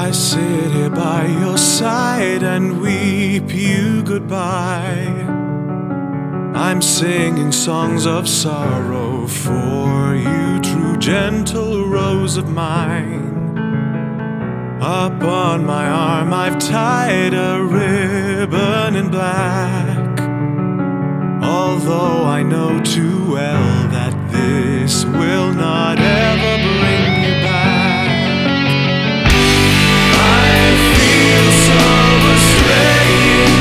I sit here by your side and weep you goodbye. I'm singing songs of sorrow for you, true gentle rose of mine. Up on my arm I've tied a ribbon in black, although I know too well that this will not ever bring you back. I feel so astray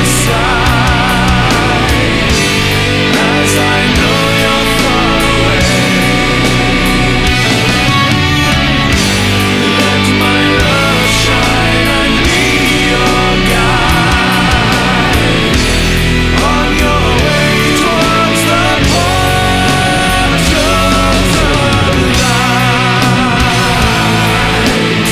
inside, as I know you're far away. Let my love shine and be your guide on your way towards the portals of light.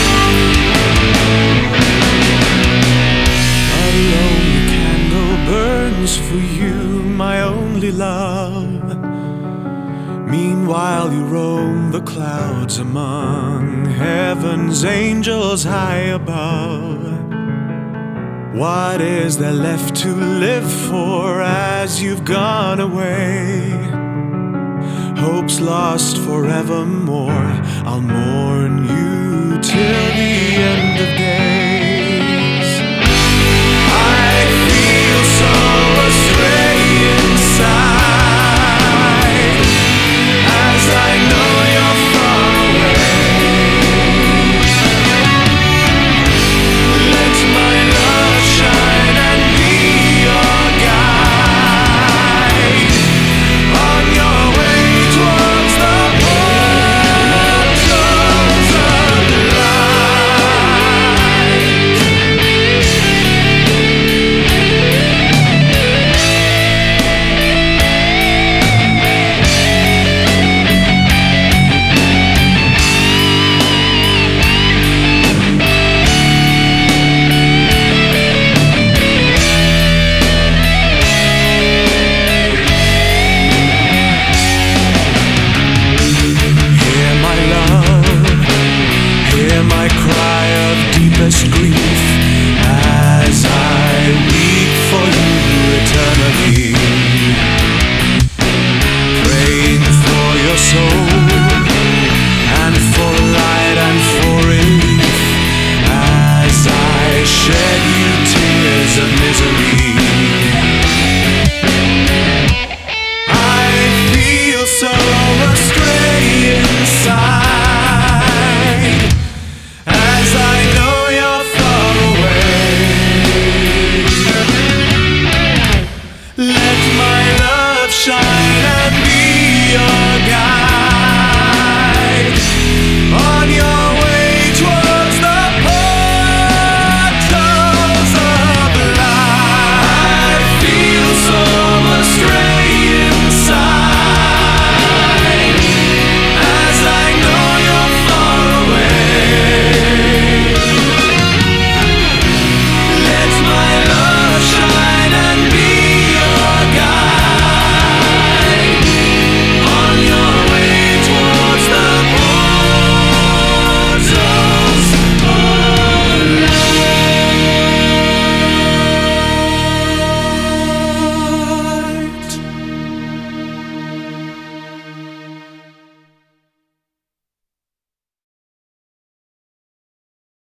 A lonely candle burns for you, my only love. Meanwhile you roam the clouds among heaven's angels high above. What is there left to live for as you've gone away? Hope's lost forevermore. I'll mourn you till the end of day.